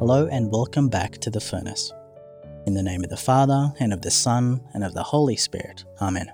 Hello and welcome back to The Furnace. In the name of the Father, and of the Son, and of the Holy Spirit. Amen.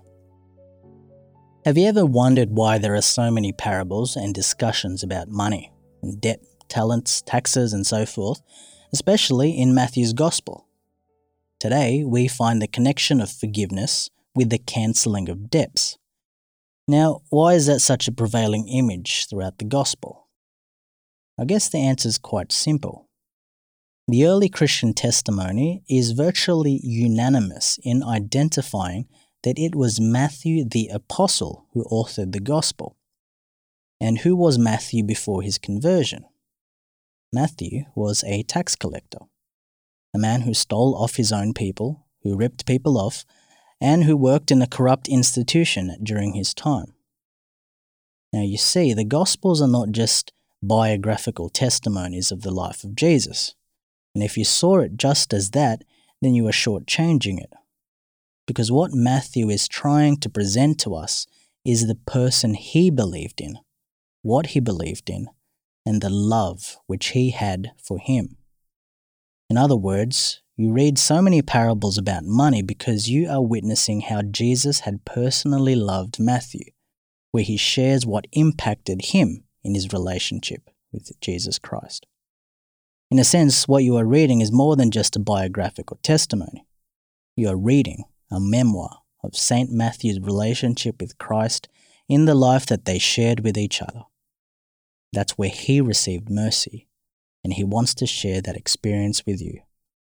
Have you ever wondered why there are so many parables and discussions about money, and debt, talents, taxes, and so forth, especially in Matthew's Gospel? Today, we find the connection of forgiveness with the cancelling of debts. Now, why is that such a prevailing image throughout the Gospel? I guess the answer is quite simple. The early Christian testimony is virtually unanimous in identifying that it was Matthew the Apostle who authored the Gospel. And who was Matthew before his conversion? Matthew was a tax collector, a man who stole off his own people, who ripped people off, and who worked in a corrupt institution during his time. Now you see, the Gospels are not just biographical testimonies of the life of Jesus. And if you saw it just as that, then you are shortchanging it. Because what Matthew is trying to present to us is the person he believed in, what he believed in, and the love which he had for him. In other words, you read so many parables about money because you are witnessing how Jesus had personally loved Matthew, where he shares what impacted him in his relationship with Jesus Christ. In a sense, what you are reading is more than just a biographical testimony. You are reading a memoir of St. Matthew's relationship with Christ in the life that they shared with each other. That's where he received mercy, and he wants to share that experience with you.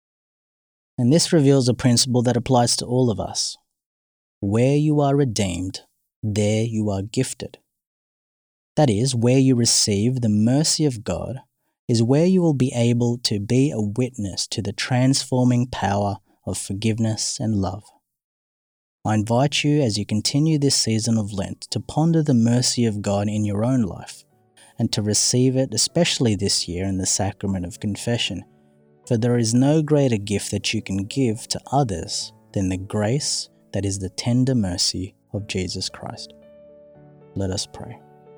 And this reveals a principle that applies to all of us. Where you are redeemed, there you are gifted. That is, where you receive the mercy of God is where you will be able to be a witness to the transforming power of forgiveness and love. I invite you as you continue this season of Lent to ponder the mercy of God in your own life and to receive it, especially this year in the sacrament of confession, for there is no greater gift that you can give to others than the grace that is the tender mercy of Jesus Christ. Let us pray.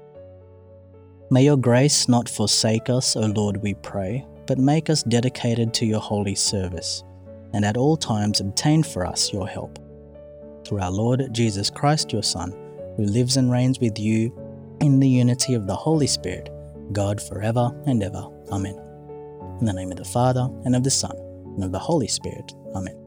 May your grace not forsake us, O Lord, we pray, but make us dedicated to your holy service, and at all times obtain for us your help. Through our Lord Jesus Christ, your Son, who lives and reigns with you in the unity of the Holy Spirit, God forever and ever. Amen. In the name of the Father, and of the Son, and of the Holy Spirit. Amen.